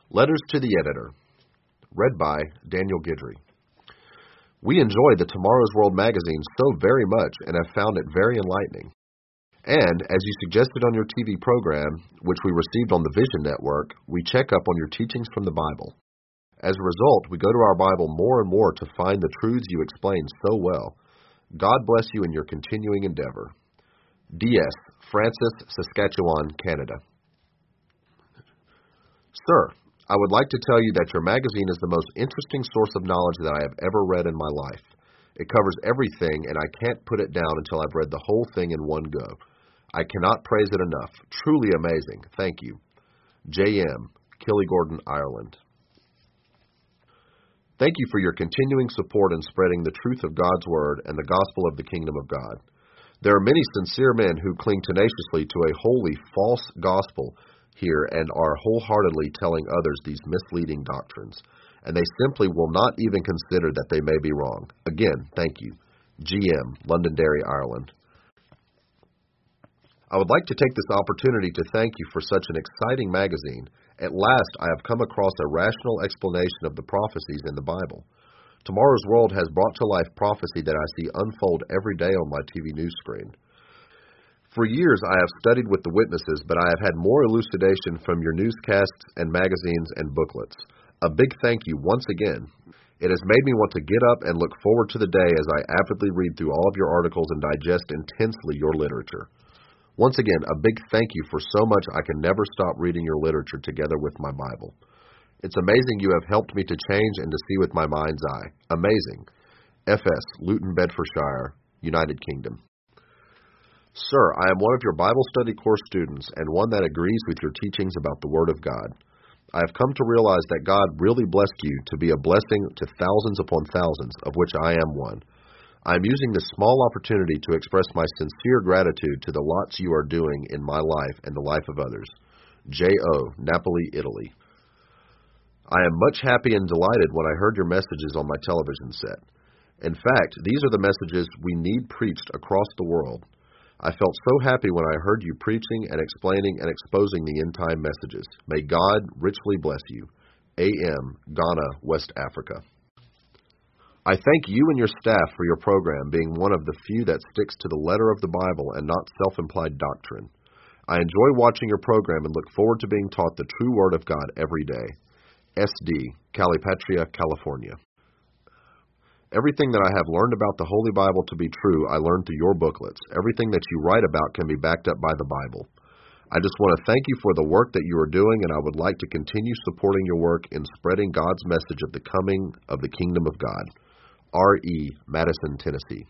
Letters to the Editor, read by Daniel Guidry. We enjoy the Tomorrow's World magazine so very much and have found it very enlightening. And, as you suggested on your TV program, which we received on the Vision Network, we check up on your teachings from the Bible. As a result, we go to our Bible more and more to find the truths you explain so well. God bless you in your continuing endeavor. D.S., Francis, Saskatchewan, Canada. Sir, I would like to tell you that your magazine is the most interesting source of knowledge that I have ever read in my life. It covers everything, and I can't put it down until I've read the whole thing in one go. I cannot praise it enough. Truly amazing. Thank you. J.M., Killigordon, Ireland. Thank you for your continuing support in spreading the truth of God's Word and the gospel of the kingdom of God. There are many sincere men who cling tenaciously to a wholly false gospel here and are wholeheartedly telling others these misleading doctrines, and they simply will not even consider that they may be wrong. Again, thank you. G.M., Londonderry, Ireland. I would like to take this opportunity to thank you for such an exciting magazine. At last, I have come across a rational explanation of the prophecies in the Bible. Tomorrow's World has brought to life prophecy that I see unfold every day on my TV news screen. For years, I have studied with the witnesses, but I have had more elucidation from your newscasts and magazines and booklets. A big thank you once again. It has made me want to get up and look forward to the day as I avidly read through all of your articles and digest intensely your literature. Once again, a big thank you for so much I can never stop reading your literature together with my Bible. It's amazing you have helped me to change and to see with my mind's eye. Amazing. F.S., Luton, Bedfordshire, United Kingdom. Sir, I am one of your Bible study course students and one that agrees with your teachings about the Word of God. I have come to realize that God really blessed you to be a blessing to thousands upon thousands, of which I am one. I am using this small opportunity to express my sincere gratitude to the lots you are doing in my life and the life of others. J.O., Napoli, Italy. I am much happy and delighted when I heard your messages on my television set. In fact, these are the messages we need preached across the world. I felt so happy when I heard you preaching and explaining and exposing the end-time messages. May God richly bless you. A.M., Ghana, West Africa. I thank you and your staff for your program being one of the few that sticks to the letter of the Bible and not self-implied doctrine. I enjoy watching your program and look forward to being taught the true Word of God every day. S.D., Calipatria, California. Everything that I have learned about the Holy Bible to be true, I learned through your booklets. Everything that you write about can be backed up by the Bible. I just want to thank you for the work that you are doing, and I would like to continue supporting your work in spreading God's message of the coming of the kingdom of God. R.E., Madison, Tennessee.